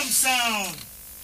Gangnam Sound.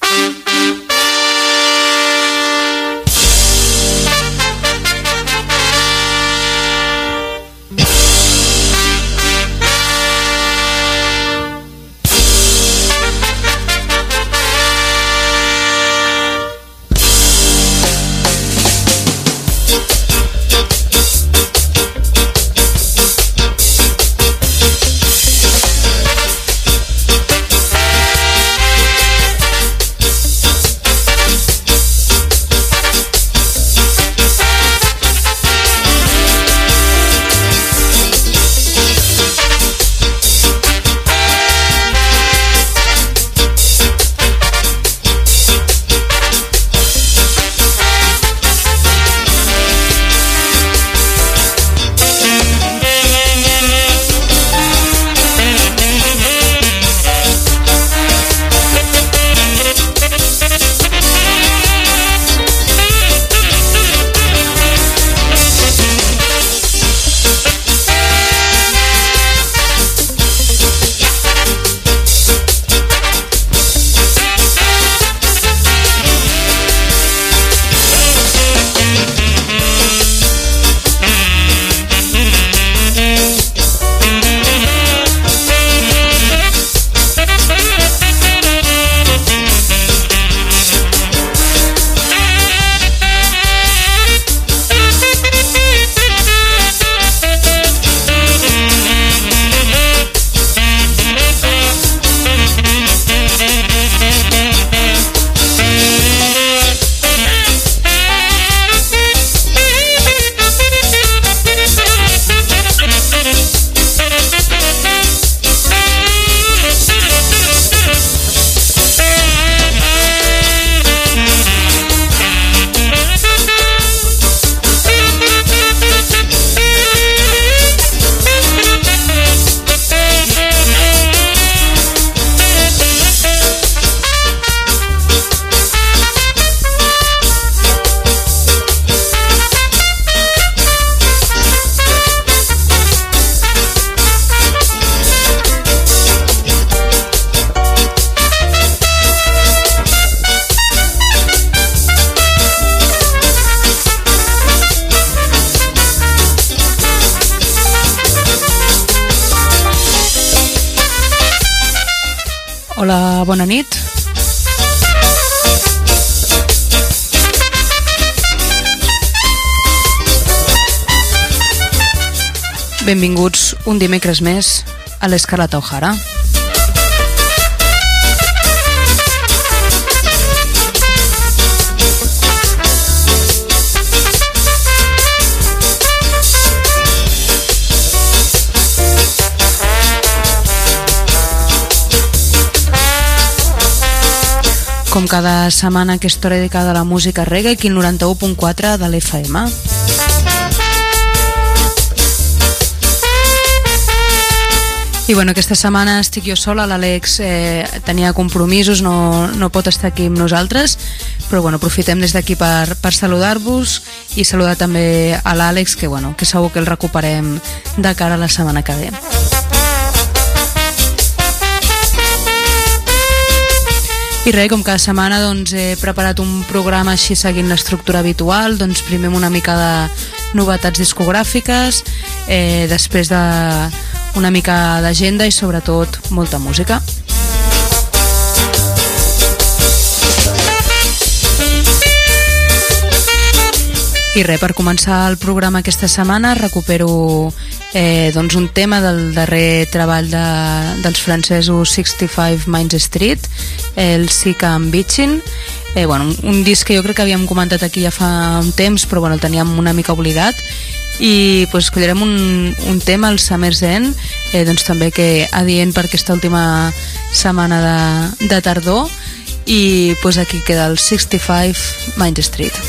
Hola, bona nit. Benvinguts un dimecres més a l'Escarlata O'Hara. Com cada setmana, aquesta hora dedicada a la música reggae, aquí al 91.4 de l'FM. I bueno, aquesta setmana estic jo sola, l'Àlex tenia compromisos, no pot estar aquí amb nosaltres, però bueno, aprofitem des d'aquí per saludar-vos i saludar també a l'Àlex, que bueno, que segur que el recuperem de cara a la setmana que ve. I res, com cada setmana doncs, he preparat un programa així seguint l'estructura habitual, doncs primer amb una mica de novetats discogràfiques, després una mica d'agenda i sobretot molta música. I res, per començar el programa aquesta setmana recupero doncs un tema del darrer treball dels francesos 65 Main Street, el Sick and Bitchin', bueno, un disc que jo crec que havíem comentat aquí ja fa un temps, però bueno, el teníem una mica oblidat, i pues, escollirem un tema, el Summer's End, doncs també que adient per aquesta última setmana de tardor, i pues, aquí queda el 65 Main Street.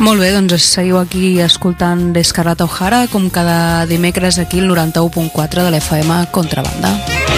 Molt bé, doncs seguiu aquí escoltant Scarlett O'Hara com cada dimecres aquí al 91.4 de l'FM Contrabanda.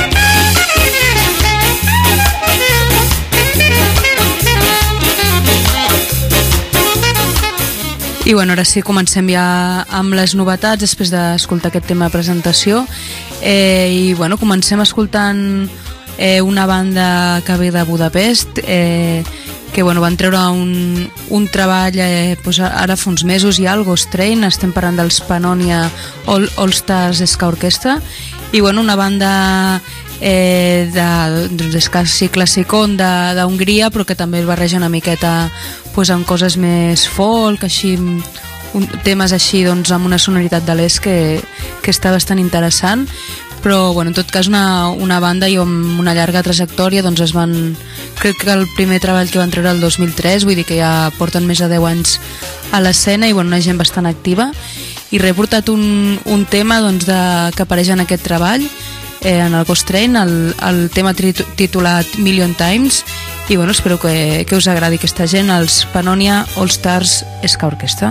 I bueno, ara sí, comencem ja amb les novetats després d'escoltar aquest tema de presentació. I bueno, comencem escoltant una banda que ve de Budapest, que bueno, van treure un treball doncs ara fa uns mesos ja, el Ghost Train. Estem parlant dels Pannonia All Stars Ska Orchestra, i bueno, una banda d'escassi classicón d'Hongria, però que també el barreja una miqueta doncs, amb coses més folk, així, temes així doncs, amb una sonoritat de l'est que està bastant interessant. Però bueno, en tot cas una banda i amb una llarga trajectòria, doncs crec que el primer treball que van treure el 2003, vull dir que ja porten més de 10 anys a l'escena, i bueno, una gent bastant activa. I he portat un tema doncs, que apareix en aquest treball, en el Ghost Train, el tema titulat Million Times, i bueno, espero que us agradi aquesta gent, els Pannonia All Stars Ska Orchestra.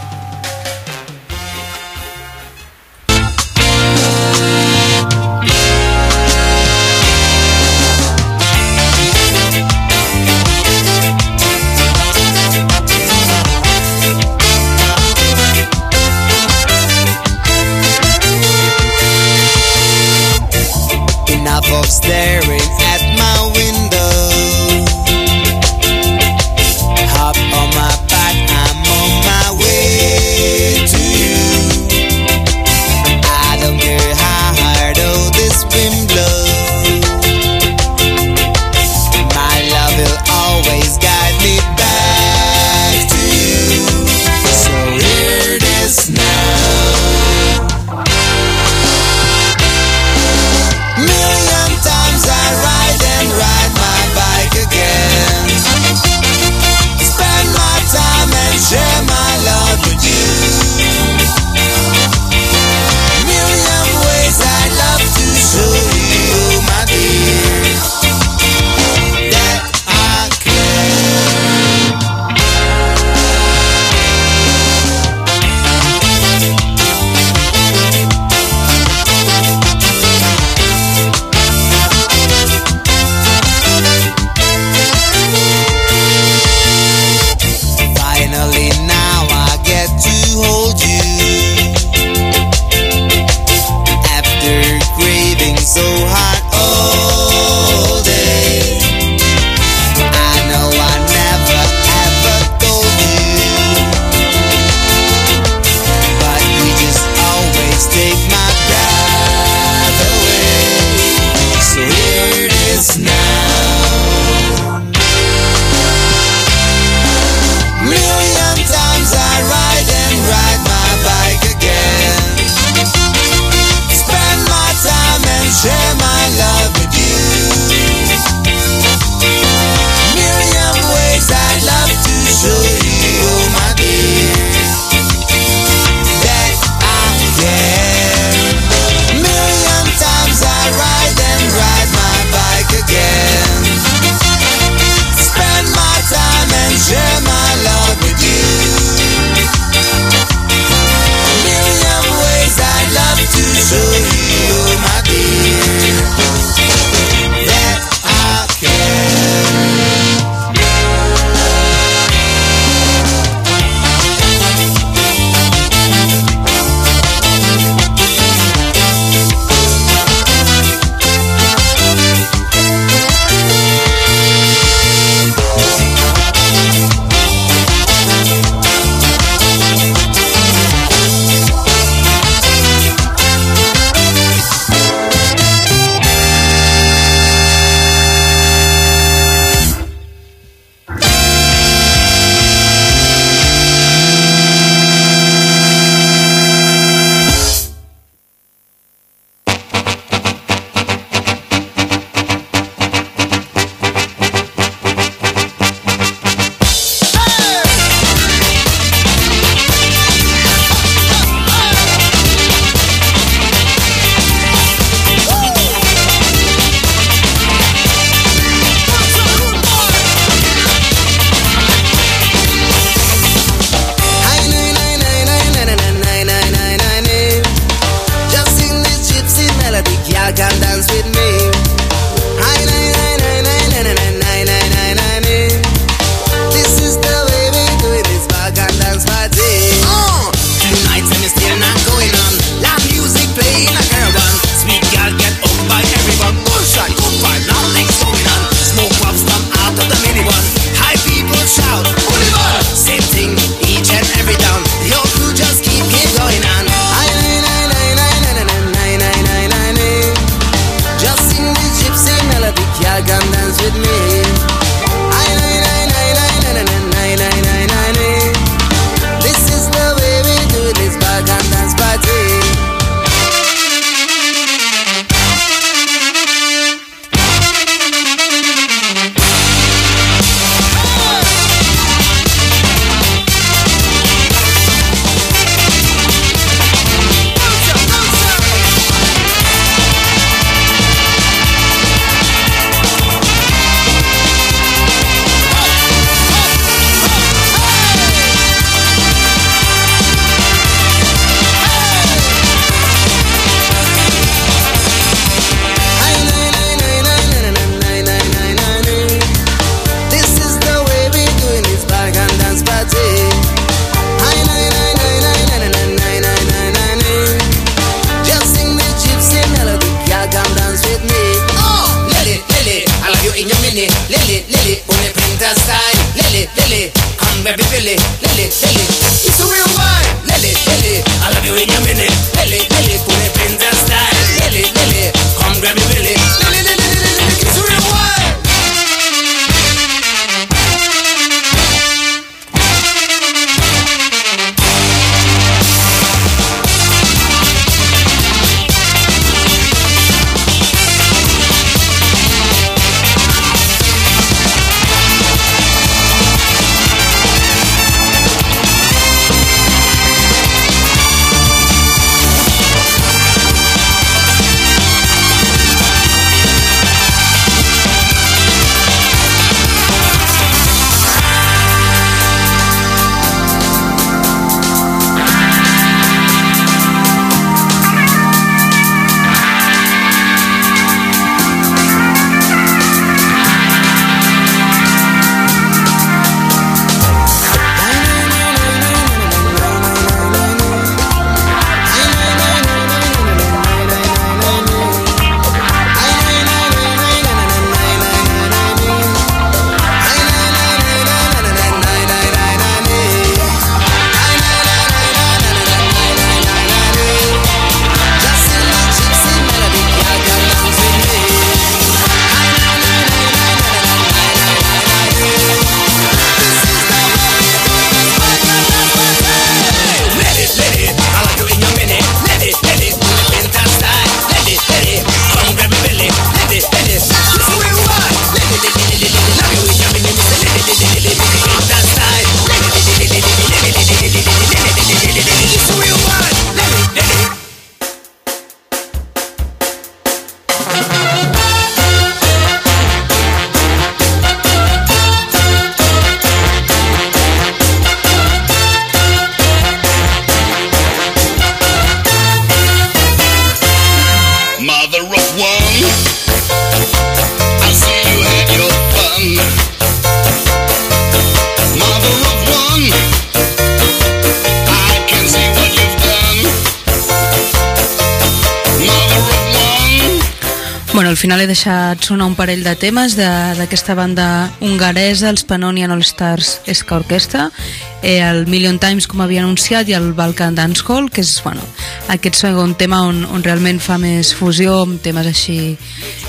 Staring at my window, hop on my back, I'm on my way to you. I don't care how hard all this wind blows, my love will always guide me back to you. So here it is now. I ride and ride my bike again, spend my time and share my love with you. Million ways I'd love to show you, my dear, that I so hot all day. I know I never ever told you, but you just always take my breath away. So here it is now. Million times I ride and ride my bike again, spend my time and share my love with you. Million ways I'd love to show you, my dear, that I care. Million times I ride and ride my bike again, spend my time and share my love with you. Million ways I'd love to show you, my dear, that I care. minute, Lily, Lily, pone pinta style, Lily, Lily, come baby, Lily, Lily, Lily, it's a real wine, Lily, Lily, I love you in your minute, Lily, Lily, pone pinta style, Lily, Lily, come grab me, Lily, Lily, Lily, Lily, it's a real wine. Bueno, al final he deixat sonar un parell de temes d'aquesta banda hongaresa, els Pannonian All Stars Ska Orchestra, el Million Times, com havia anunciat, i el Balkan Dancehall, que és, bueno, aquest segon tema on realment fa més fusió amb temes així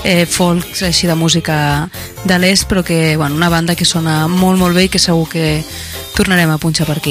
folks, així de música de l'est, però que, bueno, una banda que sona molt, molt bé i que segur que tornarem a punxar per aquí.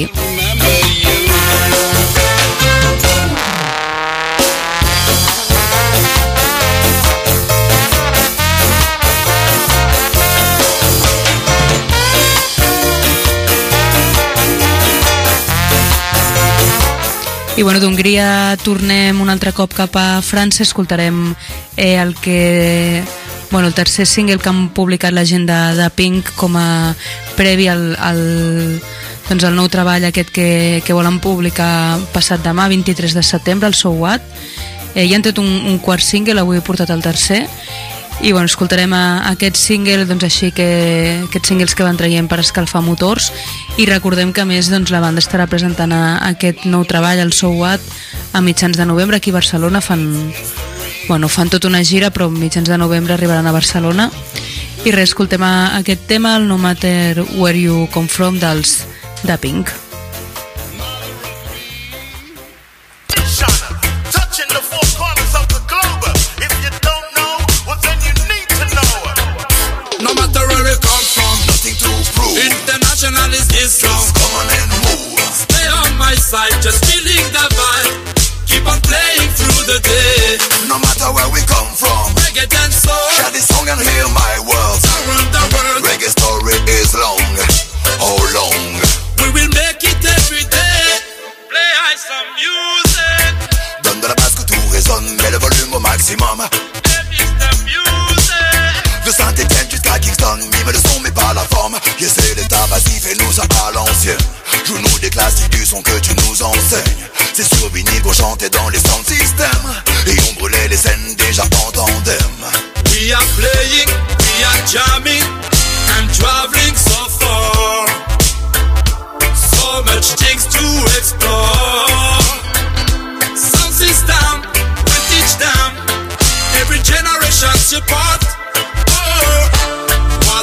I bueno, d'Hongria tornem un altre cop cap a França, escoltarem el tercer single que han publicat la gent de Pink com a previ al nou treball aquest que volen publicar passat demà, 23 de setembre, el So What. Ja han tret un quart single, avui he portat el tercer, i bueno, escoltarem aquest single, doncs així que aquests singles que van traient per escalfar motors, i recordem que a més doncs, la banda estarà presentant aquest nou treball, el So What, a mitjans de novembre aquí a Barcelona. Fan tota una gira, però a mitjans de novembre arribaran a Barcelona. I res, escoltem aquest tema, el No Matter Where You Come From, dels de Pink. Just come on and move. Stay on my side, just feeling the vibe. Keep on playing through the day. No matter where we come from, reggae and soul. Share this song and hear my words. Around the world, reggae story is long. How long? We will make it every day. Play high some music. Donne de la basse que tout résonne, mets le volume au maximum. It's the music. De Saint-Étienne jusqu'à Kingston, mime le son mais pas la forme. Essaie l'état passif et nous ça à l'ancienne. Joue-nous des classiques du son que tu nous enseignes. C'est sur vinyle qu'on chantait dans les sound systems. Et on brûlait les scènes déjà en tandem. We are playing, we are jamming, and traveling so far. So much things to explore. Sound system, we teach them. Every generation support.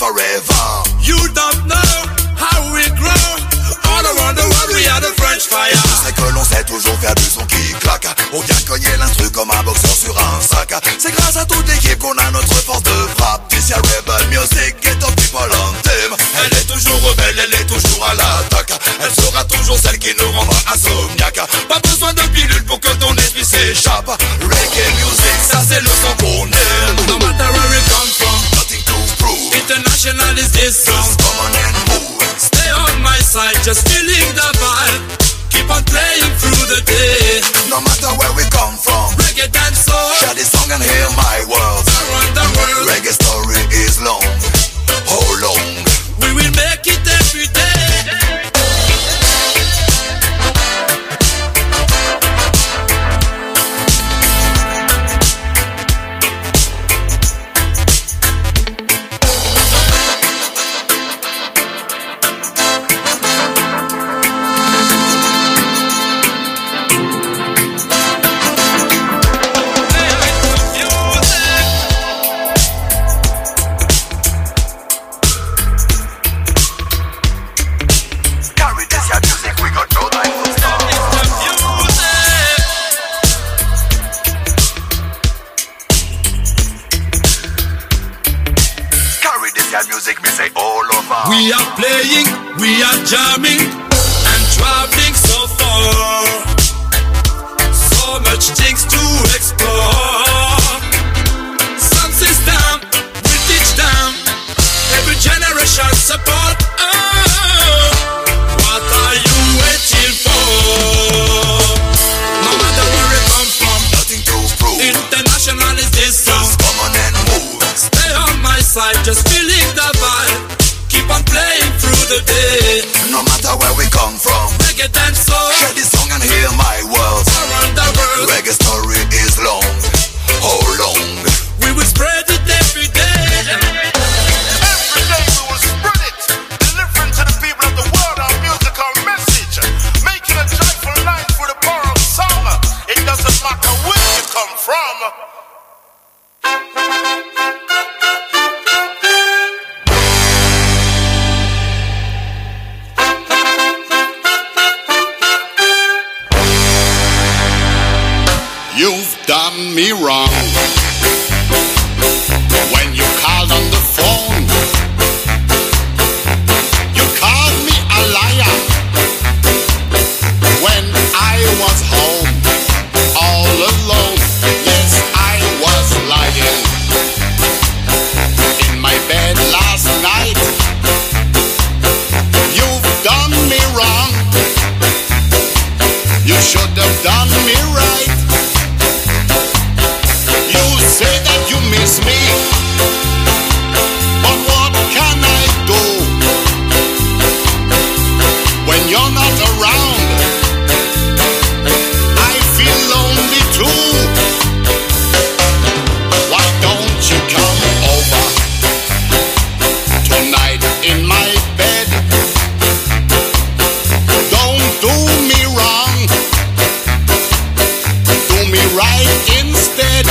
forever. You don't know how we grow. All around the world we are the French fire. Je sais que l'on sait toujours faire du son qui claque. On vient cogner l'instru comme un boxeur sur un sac. C'est grâce à toute l'équipe qu'on a notre force de frappe. This year rebel music, get up people on theme. Elle est toujours rebelle, elle est toujours à l'attaque. Elle sera toujours celle qui nous rendra insomniaque. Pas besoin de pilule pour que ton esprit s'échappe. Reggae music, ça c'est le son qu'on aime. No matter where we come from, Nothing to prove. international is this song. Just come on and move. Stay on my side, just feeling the vibe. Keep on playing through the day. No matter where we come from, Reggae dancehall, share this song and hear my words. around the world. Reggae story is long, how long? We will make it every day. Carry this your music, we got no time for stop. Carry this your music, me say all over. We are playing, we are jamming, and traveling so far. So much things to explore. Some system we teach them. Every generation support. Oh, what are you waiting for? No matter where we come from, Nothing to prove. international is this song. Just come on and move. Stay on my side, just feeling the vibe. Keep on playing through the day. No matter where we come from, Reggae dancehall, share this song and hear my words. around the world. Reggae story is long, how long? We will spread it every day. Every day we will spread it, delivering to the people of the world our musical message, making a joyful night for the power of song. It doesn't matter where you come from. You've done me wrong when you called on the phone. You called me a liar when I was home all alone. Yes, I was lying in my bed last night. You've done me wrong. You should have done me right. You say that you miss me, but what can I do when you're not around? I feel lonely too. Why don't you come over tonight in my bed? Don't do me wrong, do me right instead.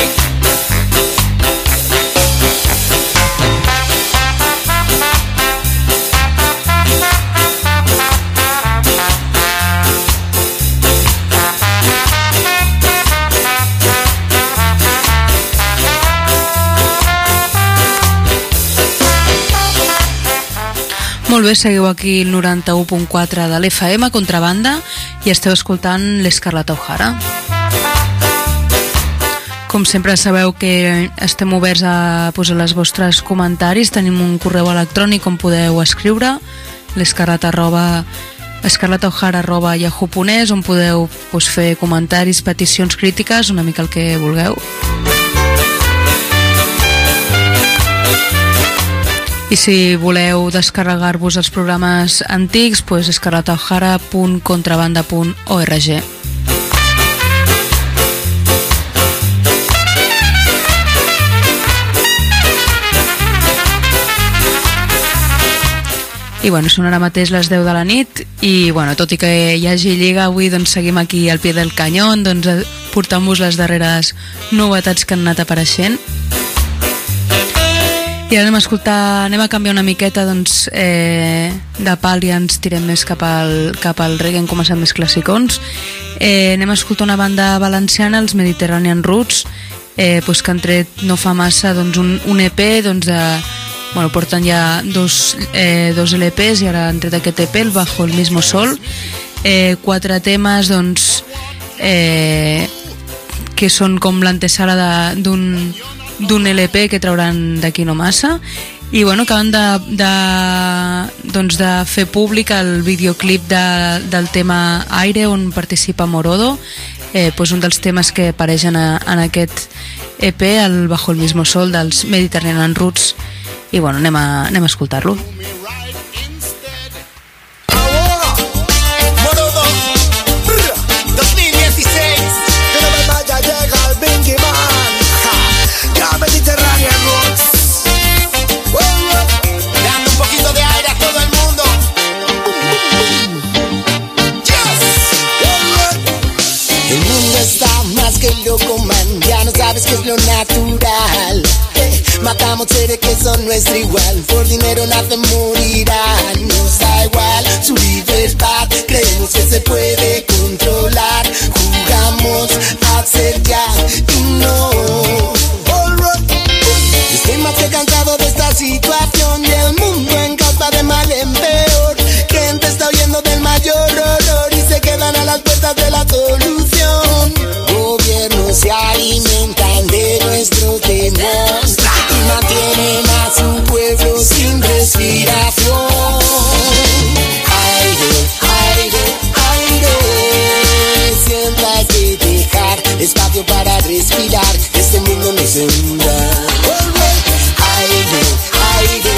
Molt bé, seguiu aquí el 91.4 de l'FM, Contrabanda, i esteu escoltant l'Scarlett O'Hara. Com sempre sabeu que estem oberts a posar els vostres comentaris. Tenim un correu electrònic on podeu escriure, l'escarletohara@yahoo.es, on podeu fer comentaris, peticions, crítiques, una mica el que vulgueu. I si voleu descarregar-vos els programes antics, escarletohara.contrabanda.org. I bueno, són ara mateix les 10 de la nit i bueno, tot i que hi hagi lliga avui, doncs seguim aquí al pie del canyón, doncs portant-vos les darreres novetats que han anat apareixent. I ara anem a canviar una miqueta, doncs, de pal i ens tirem més cap al reggae, hem començat més classicons. Anem a escoltar una banda valenciana, els Mediterranean Roots, pues, que han tret no fa massa, doncs, un EP, doncs, porten ja dos LPs i ara han tret aquest EP, el Bajo el Mismo Sol, 4 temes, doncs, que són com l'antesala d'un LP que trauran d'aquí no massa, i bueno, acaben de fer públic el videoclip del tema Aire, on participa Morodo, pues un dels temes que apareixen en aquest EP, el Bajo el Mismo Sol dels Mediterranean Roots, i bueno, anem a escoltar-lo. Ya no sabes qué es lo natural. Matamos seres que son nuestro igual. Por dinero nacen, morirán. Nos da igual su libertad. Creemos que se puede controlar. Jugamos a ser ya y no. Estoy más que cansado de esta situación. Y el mundo en causa de mal en peor. Gente está huyendo del mayor horror y se quedan a las puertas de la solución. Gobiernos se alimentan de nuestros temores y mantienen a su pueblo sin respiración. Aire, aire, aire. Siempre hay que dejar espacio para respirar. Este mundo no se hunda. Aire, aire,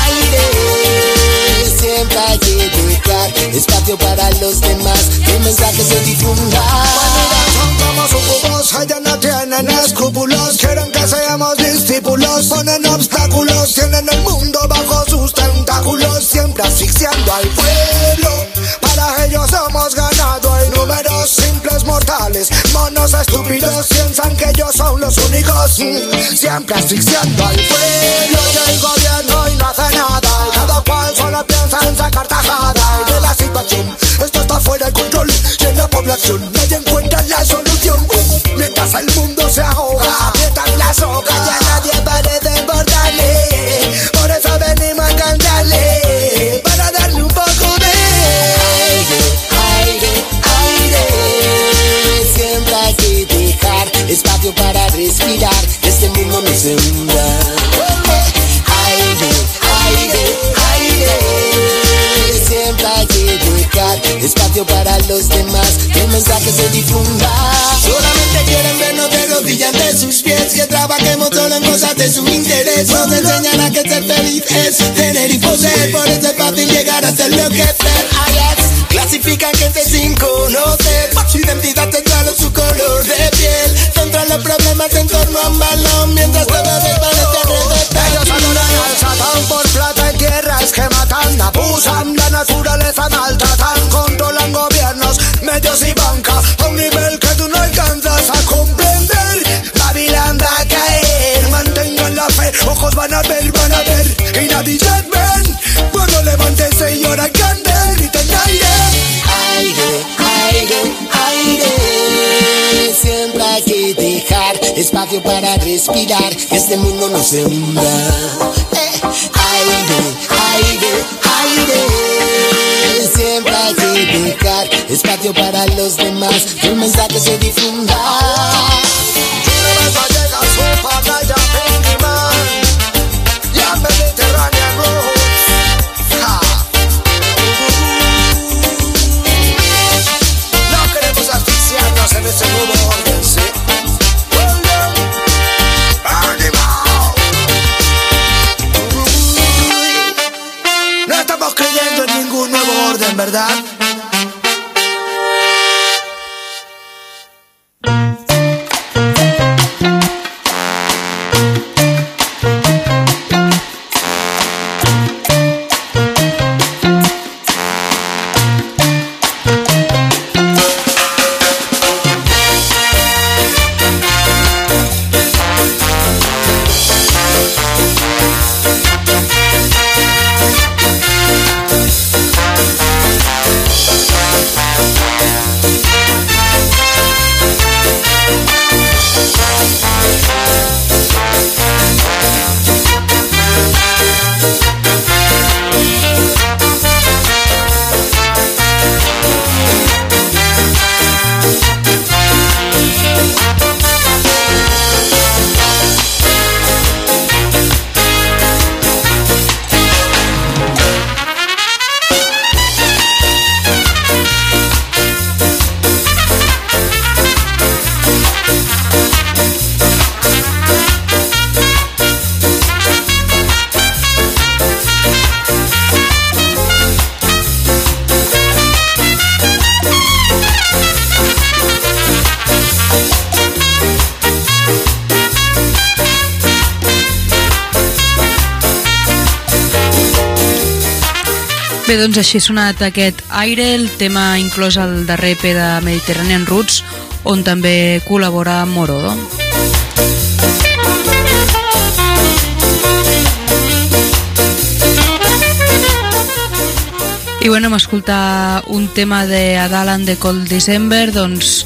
aire. Siempre hay que dejar espacio para los demás. Que el mensaje se difunda. Como sucubos, allá no tienen escrúpulos. Quieren que seamos discípulos. Ponen obstáculos, tienen el mundo bajo sus tentáculos. Siempre asfixiando al pueblo. Para ellos hemos ganado en números simples mortales. Monos estúpidos piensan que ellos son los únicos. Siempre asfixiando al pueblo. Y el gobierno y no hace nada. Cada cual solo piensa en sacar tajada. Y de la situación, esto está fuera de control. Y en la población nadie encuentra la solución. Mientras el mundo se ahoga, aprietan la soga. Ya nadie parece importarle. Por eso venimos a cantarle, para darle un poco de aire, aire, aire. Siempre hay que dejar espacio para respirar. Este mundo no se hunda. Aire, aire, aire. Siempre hay que dejar espacio para los demás. Que el mensaje se difunda. Solamente quieren vernos de rodillas de sus pies. Que trabajemos solo en cosas de su interés. Nos enseñan a que ser feliz es tener y poseer. Por eso es fácil llegar a ser lo que ser. Clasifican gente sin conocer. Su identidad tendrá su color de piel. Centran los problemas en torno a un balón. Mientras todo desvanece alrededor. Ellos adoran al Satán por plata y tierras que matan. Abusan la naturaleza, maltratan. Controlan gobiernos, medios y banca. A un nivel que tú no alcanzas a comprender. Babilán va a caer. Mantengan la fe, ojos van a ver. Y nadie ven. Bueno, levántense y ahora canten. Griten aire. Aire, aire, aire. Siempre hay que dejar espacio para respirar. Que este mundo no se hunda. Aire, aire, aire. Siempre hay que dejar espacio para los demás. Que el mensaje se difunda. Mediterranean Roots. No queremos asfixiarnos en ese nuevo orden, ¿sí? No estamos creyendo en ningún nuevo orden, ¿verdad? Bé, doncs així ha sonat aquest Aire, el tema inclòs al darrer EP de Mediterranean Roots, on també col·labora Morodo. I bueno, vam escoltar un tema de Adalan de Cold December, doncs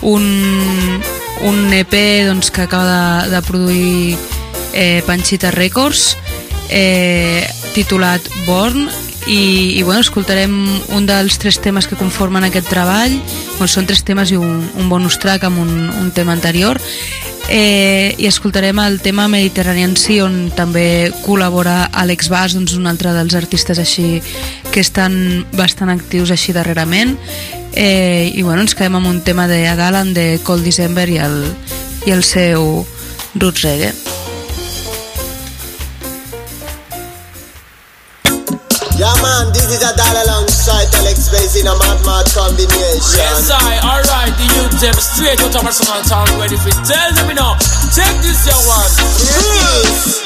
un EP doncs, que acaba de produir Panchita Records, titulat Born, i bueno, escoltarem un dels 3 temes que conformen aquest treball. Bueno, són 3 temes i un bonus track amb un tema anterior, i escoltarem el tema Mediterranean Sea, on també col·labora Alex Bass, doncs un altre dels artistes així que estan bastant actius així darrerament, i bueno, ens quedem amb un tema de Adalan de Cold December i el seu roots reggae. Yeah man, this is a dollar alongside Alex Bass in a mad combination. Yes alright, the youth them straight out of our small town, ready for it. Tell them now, check this your one. Yes.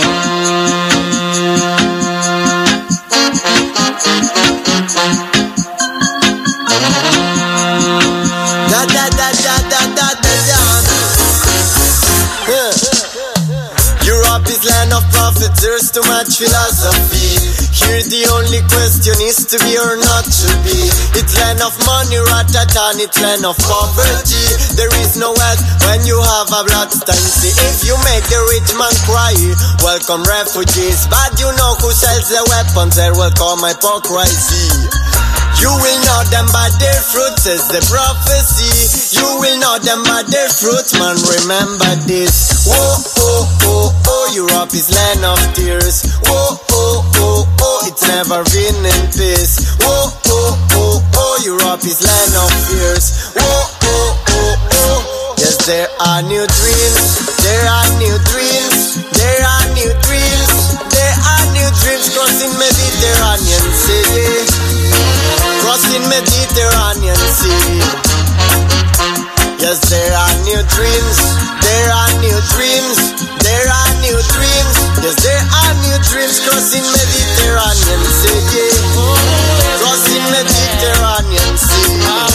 Europe is land of prophets, there's too much philosophy. Here the only question is to be or not to be. It's land of money, ratatan, it's land of poverty. There is no wealth when you have a bloodstained sea. If you make the rich man cry, welcome refugees. But you know who sells the weapons, there will come hypocrisy. You will know them by their fruit, says the prophecy. You will know them by their fruit, man, remember this. Whoa, oh, oh, oh, Europe is land of tears. Whoa, oh, oh, oh, it's never been in peace. Whoa, oh, oh, oh, Europe is land of fears. Whoa, oh, oh, oh, yes, there are new dreams. There are new dreams. There are new dreams. There are new dreams crossing Mediterranean Sea. Crossing Mediterranean Sea. Yes, there are new dreams. There are new dreams. There are new dreams. Yes, there are new dreams crossing Mediterranean Sea. Crossing Mediterranean Sea.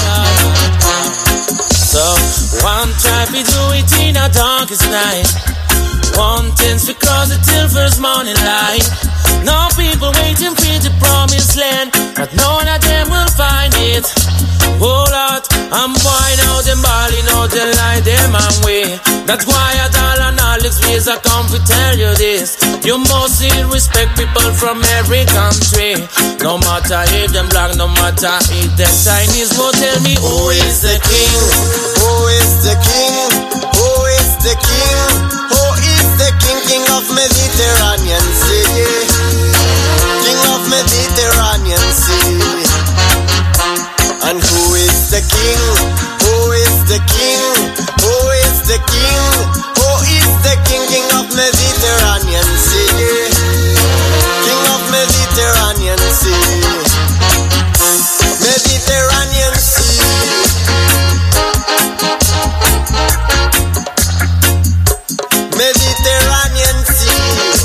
So, one try to do it in a darkest night. One tends to cross it till first morning light. No people waiting for the promised land, but none of them will find it. Oh Lord, I'm boy now, them balling out, they lie them and way. That's why I tell and Alex Bass I come to tell you this. You must still respect people from every country. No matter if them black, no matter if them Chinese. But tell me who is the king? Who is the king? Who is the king? Who is the king? King of Mediterranean Sea. King of Mediterranean Sea. And who is the king? Who is the king? Who is the king? Who is the king? King of Mediterranean Sea. King of Mediterranean Sea. Mediterranean Sea. Mediterranean Sea.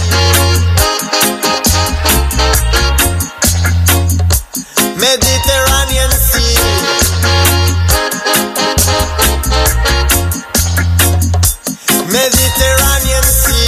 Mediterranean Sea. Mediterranean Sea.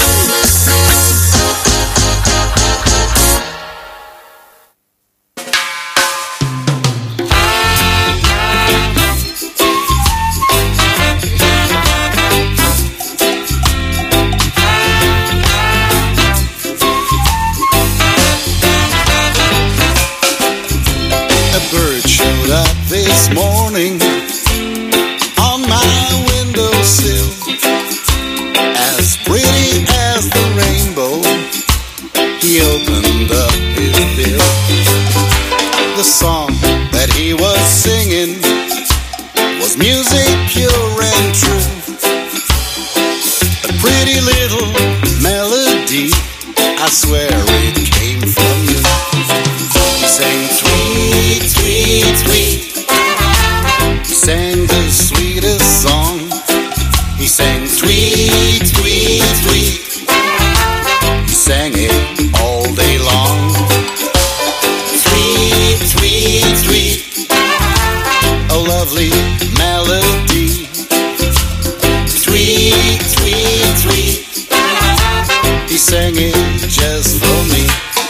This morning on my windowsill, as pretty as the rainbow, he opened up his bill. The song that he was singing was music pure and true, a pretty little melody, I swear it came from you. He sang sweet, sweet, sweet. He sang the sweetest song. He sang sweet, sweet, sweet. He sang it all day long. Sweet, lovely melody. Sweet, sweet, sweet. He sang it just for me.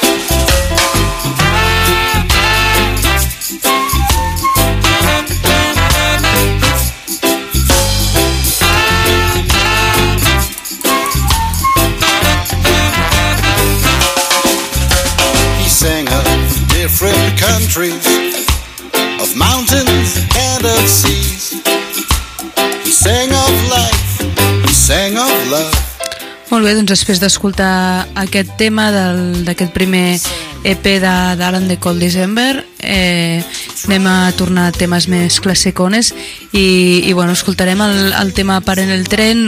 He sang of different countries, of mountains and of seas. He sang of life, he sang of love. Molt bé, doncs després d'escoltar aquest tema d'aquest primer EP d'Alan de Cold December, anem a tornar a temes més classicones i bueno, escoltarem el tema Pare en el tren,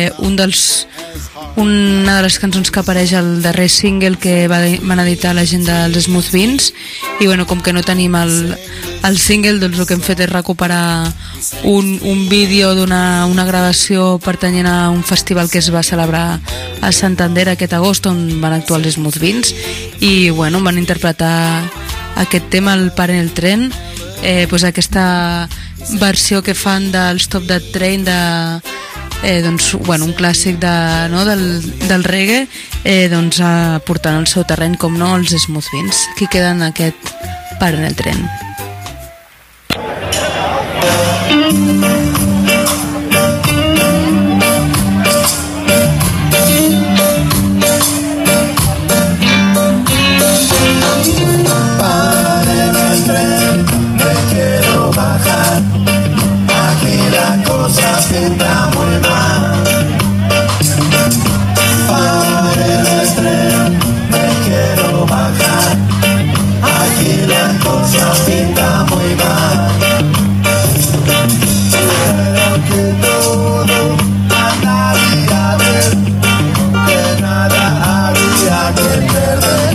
una de les cançons que apareix al darrer single que van editar la gent dels Smooth Beans, i bueno, com que no tenim el single, doncs el que hem fet és recuperar un vídeo una gravació pertanyent a un festival que es va celebrar a Santander aquest agost, on van actuar els Smooth Beans, i bueno, van interpretar aquest tema, el Pare en el tren, doncs aquesta versió que fan del Stop That Train doncs, bueno, un clàssic del reggae, doncs portant al seu terreny, com no, els Smooth Beans. Aquí queden aquest Pare en el tren. Pare en el tren, me quiero bajar. Aquí la cosa pinta muy mal. Pare en el tren, me quiero bajar. Aquí la cosa pinta muy mal. Creo que todo andaría bien, que nada había que perder.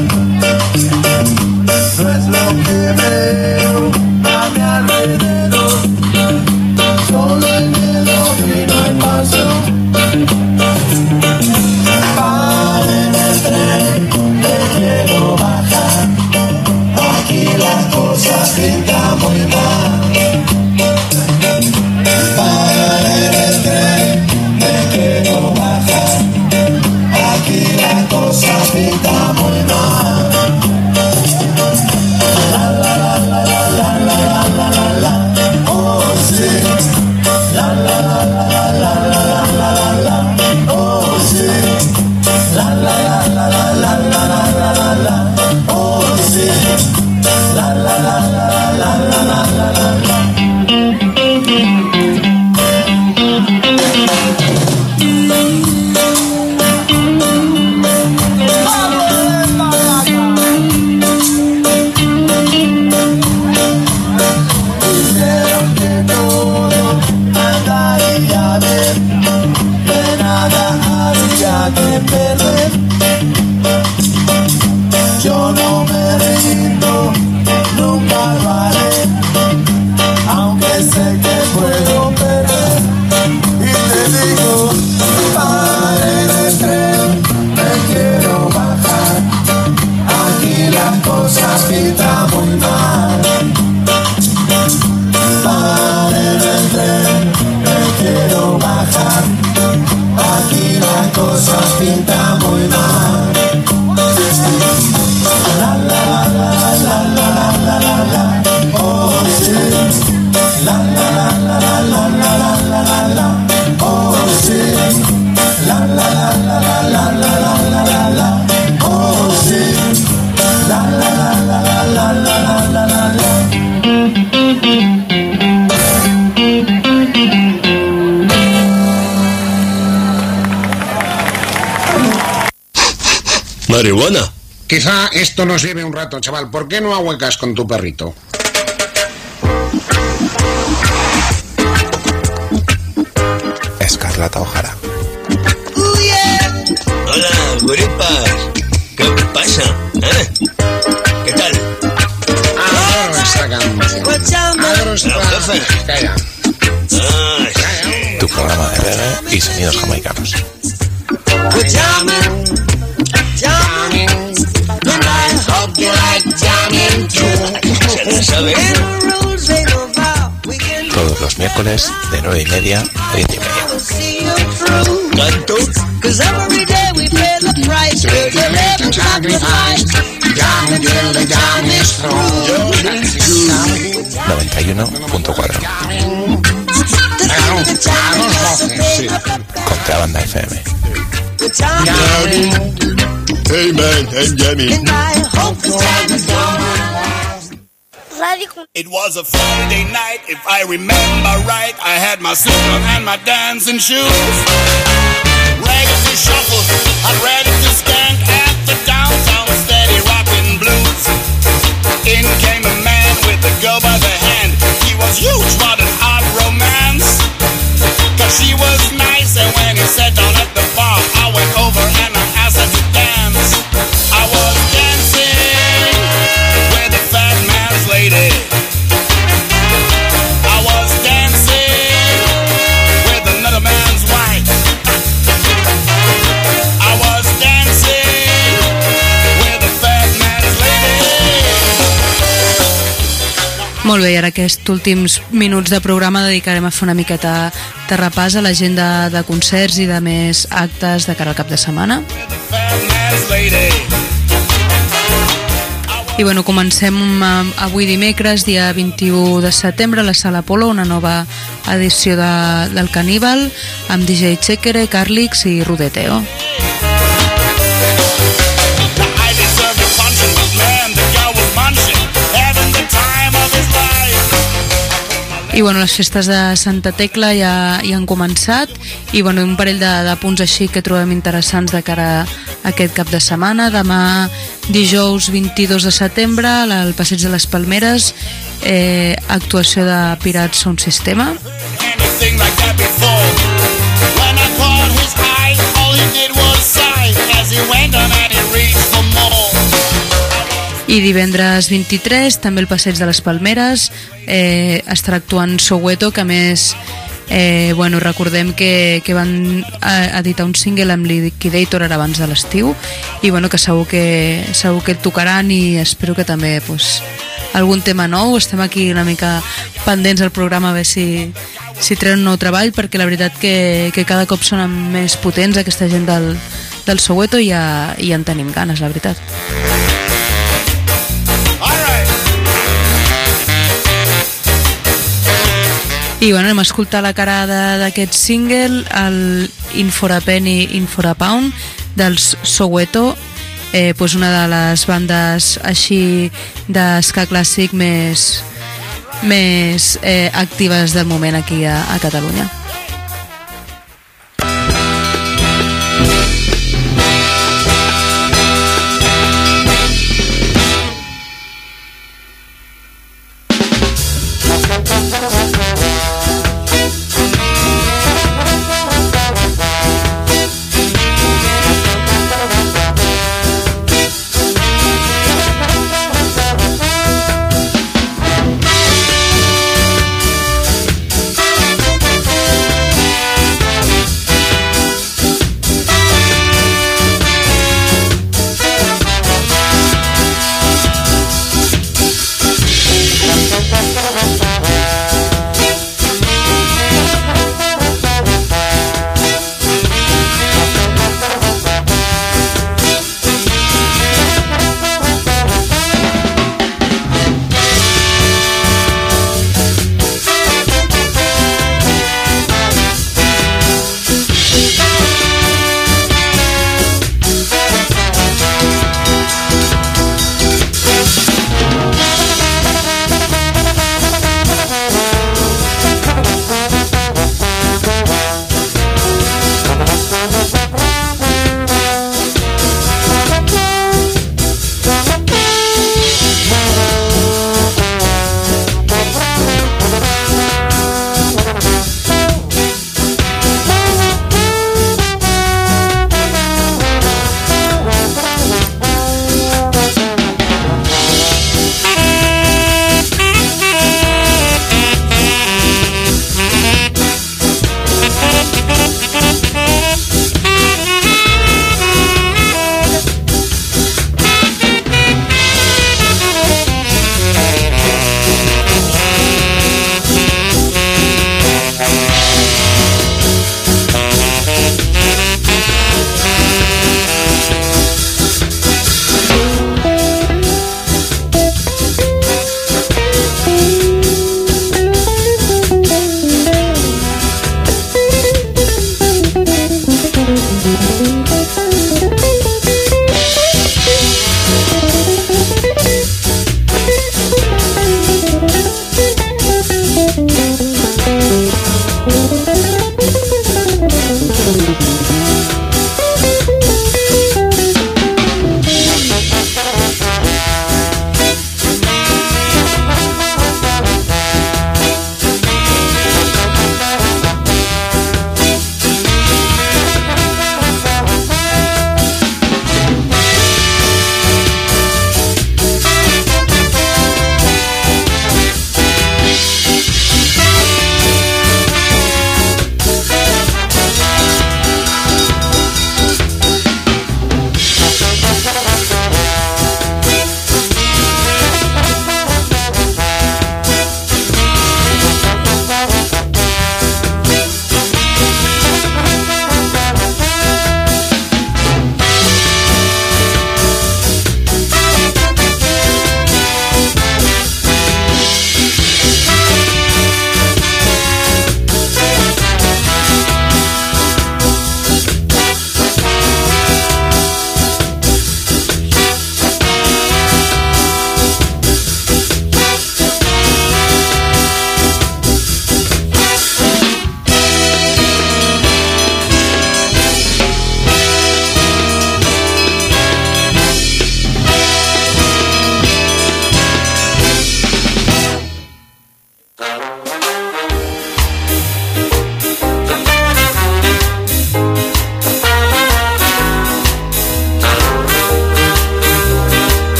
No es lo que veo a mi alrededor, solo el miedo y no hay paso. Pare en el tren, te quiero bajar. Aquí la cosa pinta muy mal. Pare en el tren, te quiero bajar. Aquí la cosa pinta muy mal. Yo no me rindo, nunca lo haré, aunque sé que puedo perder. Y te digo, pare en el tren, me quiero bajar. Aquí la cosa pinta muy mal. Pare en el tren, me quiero bajar. Aquí la cosa pinta muy mal. La la la la la la la la la, oh sí. La la la la la la la la la la, oh sí. La la la la la la la la la, oh sí. La la la la la la la la la. Marihuana. Quizá esto nos lleve un rato, chaval. ¿Por qué no ahuecas con tu perrito? Escarlata O'Hara. Hola, guripas. ¿Qué pasa? ¿Qué tal? Adoro esta canción. Adoro esta... Calla. Tu programa de reggae y sonidos jamaicanos. ¿Se la sabe? todos los miércoles de 9:30 a 10:30. ¿Cuánto? 91.4 Contrabanda FM. Hey man, I'm Jamie. It was a Friday night, if I remember right. I had my slipper and my dancing shoes. Ready to shuffle, I'm ready to skank at the downtown steady rockin' blues. In came a man with a girl by the hand. He was huge, what an odd romance. Cause she was nice, and when he sat down at the bar, I went over and I asked her to dance. I was dancing with a fat man's lady. I was dancing with another man's wife. I was dancing with a fat man's lady. Molt bé, i ara aquests últims minuts de programa dedicarem a fer una miqueta de repàs a l'agenda de concerts i de més actes de cara al cap de setmana. I bueno, comencem avui dimecres, dia 21 de setembre, a la Sala Apolo, una nova edició del Caníbal, amb DJ Chekere, Carlix i Rudeteo. I bueno, les festes de Santa Tecla ja han començat i bueno, un parell de punts així que trobem interessants de cara a aquest cap de setmana. Demà, dijous 22 de setembre, al Passeig de les Palmeres, actuació de Pirats Sound Systema. I divendres 23 també el Passeig de les Palmeres, estarà actuant Soweto, que a més bueno, recordem que van editar un single amb Liquidator ara abans de l'estiu i bueno, que segur que el tocaran i espero que també pues, algun tema nou. Estem aquí una mica pendents del programa a veure si treuen un nou treball, perquè la veritat que cada cop sonen més potents aquesta gent del Soweto i ja en tenim ganes, la veritat. I bueno, anem a escoltar la cara d'aquest single, el In for a Penny, In for a Pound, dels Soweto, pues una de les bandes així d'esca clàssic més actives del moment aquí a Catalunya.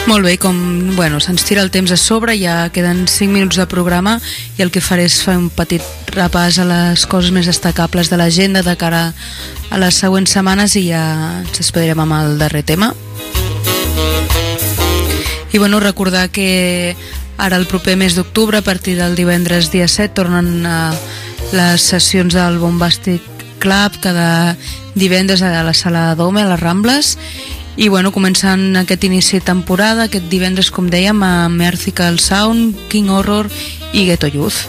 Molt bé, com se'ns tira el temps a sobre, ja queden 5 minuts de programa i el que faré és fer un petit repàs a les coses més destacables de l'agenda de cara a les següents setmanes i ja ens despedirem amb el darrer tema. I recordar que ara el proper mes d'octubre, a partir del divendres dia 7, tornen les sessions del Bombastic Club cada divendres a la sala Dome, a les Rambles, i començant aquest inici de temporada, aquest divendres, com dèiem, a Merciful Sound, King Horror i Ghetto Youth.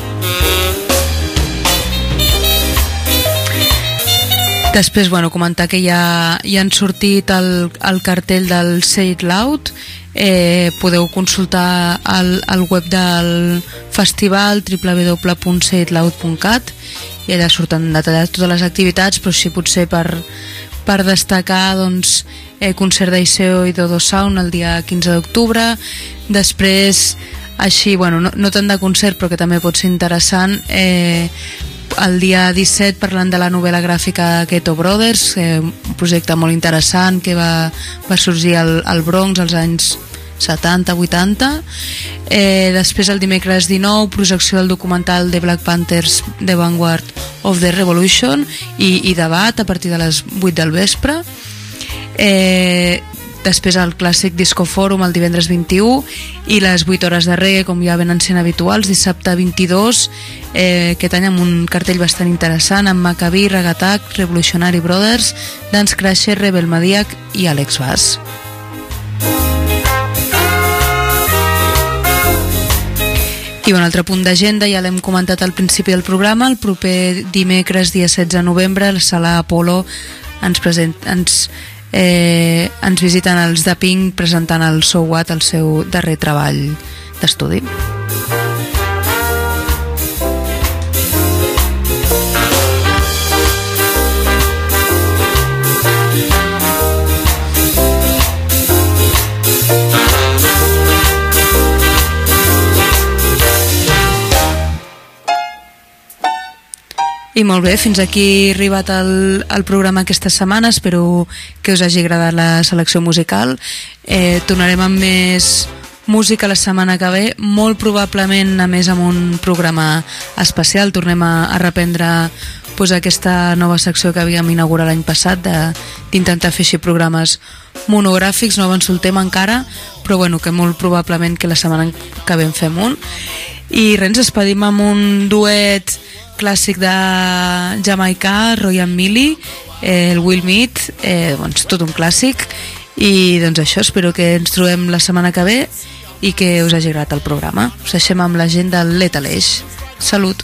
Després, comentar que ja han sortit el cartell del Say It Loud. Podeu consultar el web del festival www.sayitloud.cat i allà surten detallades totes les activitats, però sí potser per destacar concert d'Iseo i Dodo Sound el dia 15 d'octubre. Després, així, no tant de concert però que també pot ser interessant, el dia 17 parlant de la novel·la gràfica Ghetto Brothers, un projecte molt interessant que va sorgir al Bronx als anys 70-80. Després el dimecres 19 projecció del documental de Black Panthers The Vanguard of the Revolution i debat a partir de les 8 del vespre. Després el clàssic Disco Forum el divendres 21 i les 8 hores de reggae, com ja venen sent habituals, dissabte 22, aquest any amb un cartell bastant interessant amb Maccabi, Ragatak, Revolutionary Brothers, Dance Crasher, Rebel Madiak i Alex Bass. I un altre punt d'agenda, ja l'hem comentat al principi del programa, el proper dimecres dia 16 de novembre a la sala Apollo ens visiten els The Pink presentant el So What, el seu darrer treball d'estudi. I molt bé, fins aquí ha arribat el programa aquesta setmana. Espero que us hagi agradat la selecció musical. Tornarem amb més música la setmana que ve, molt probablement a més amb un programa especial. Tornem a reprendre aquesta nova secció que havíem inaugurat l'any passat d'intentar fer així programes monogràfics. No avanço el tema encara, però que molt probablement que la setmana que ve en fem un. I res, ens despedim amb un duet clàssic de jamaicà, Roy and Millie, el Will Meet, tot un clàssic. I això, espero que ens trobem la setmana que ve i que us hagi agradat el programa. Us deixem amb la gent del Lethal Age. Salut!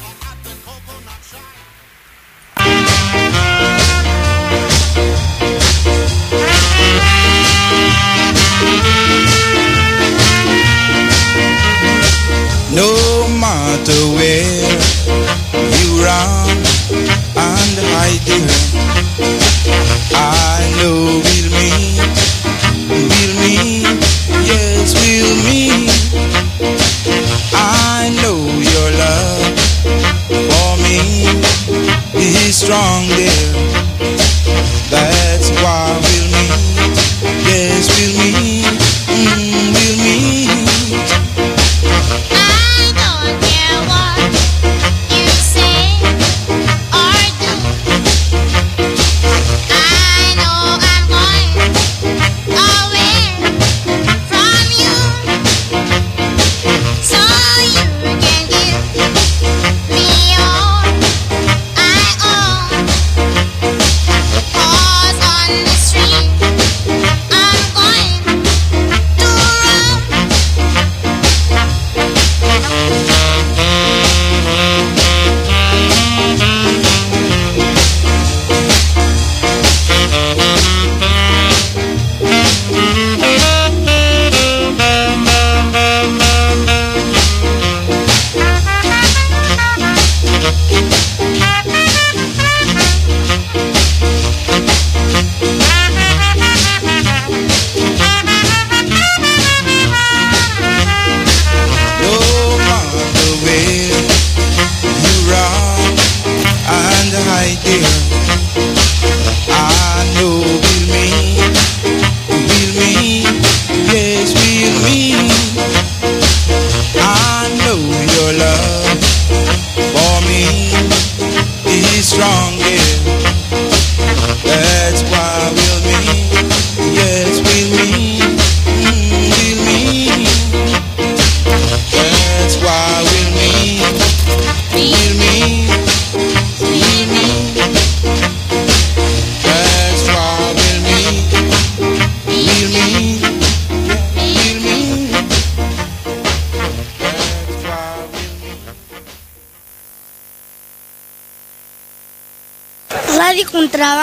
No matter where you run and hide there, I know we'll meet, yes we'll meet. I know your love for me is strong there, that's why we'll meet, yes we'll meet, we'll meet. músic, un treball